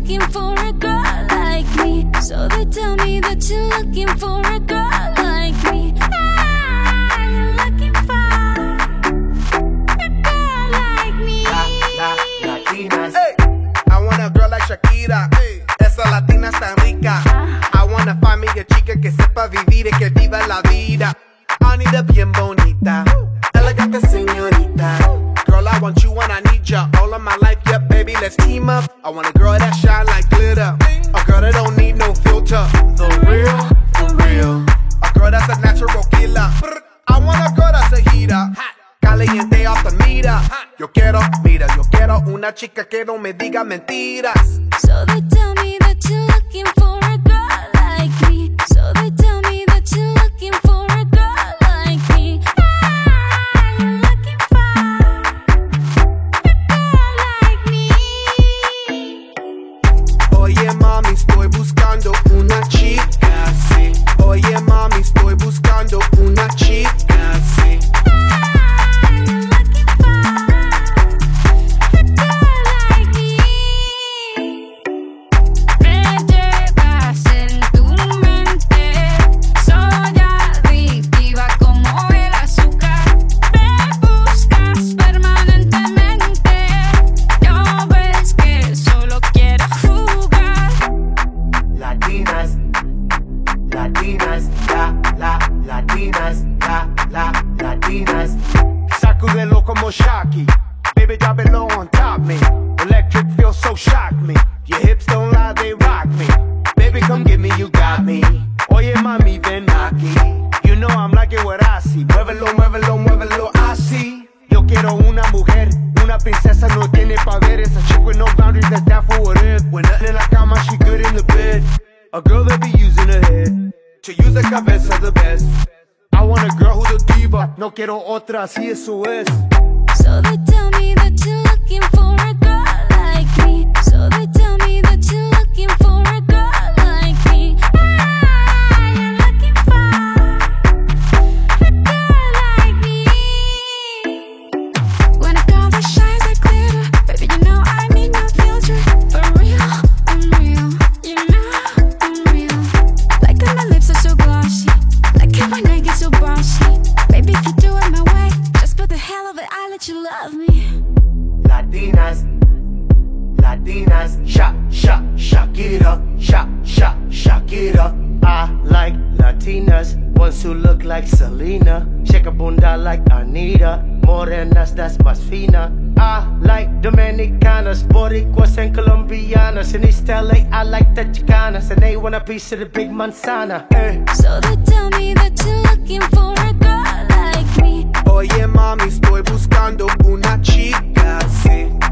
looking for a girl like me. So they tell me that you're looking for a girl like me. You're looking for a girl like me. Latinas. Hey, I want a girl like Shakira. Hey, esa latina está rica. I wanna find me a chica que sepa vivir y que viva la vida. Anita bien bonita, elegante señorita. Girl, I want you and I need ya all of my life, yeah, baby, let's team up. I want a girl that shine like glitter, a girl that don't need no filter. The real, for real. A girl that's a natural killer. I want a girl that's a heater, caliente off the meter. Yo quiero una chica que no me diga mentiras. So they tell me that you're looking for a girl like me. So they tell me that you're looking for a girl like me. You're looking for a girl like me. Oye mami, estoy buscando una chica, sí. Oye mami, estoy buscando una chica, sí. Latinas. Sacudelo como Shocky. Baby, drop it low on top me. Electric feels so shock me. Your hips don't lie, they rock me. Baby, come get me, you got me. Oye, mami, ven aquí. You know I'm liking what I see. Muévelo, muévelo, muévelo, así. Yo quiero una mujer, una princesa, no tiene poderes. A chick with no boundaries, that's down for whatever. When nothing in la cama, she good in the bed. A girl that be using her head to use the cabeza the best. I want a girl who's a diva, no quiero otra, así eso es. So they tell me that you're looking for a girl like me. So they tell me that you're looking for a girl like me. You're looking for a girl like me. When a girl that shines like glitter, baby, you know I need no filter. For real, I'm real. You know I'm real. Like how my lips are so glossy. Like how my neck is so bossy. Baby, if you do it my way, just for the hell of it, I let you love me. Latinas, Shakira, Shakira. I like Latinas, ones who look like Selena. Shake a bunda like Anita, morenas, that's más fina. I like Dominicanas, Boricuas and Colombianas. In East LA, I like the Chicanas, and they want a piece of the big manzana. So they tell me that you're looking for a girl like me. Oye mami, estoy buscando una chica, sí.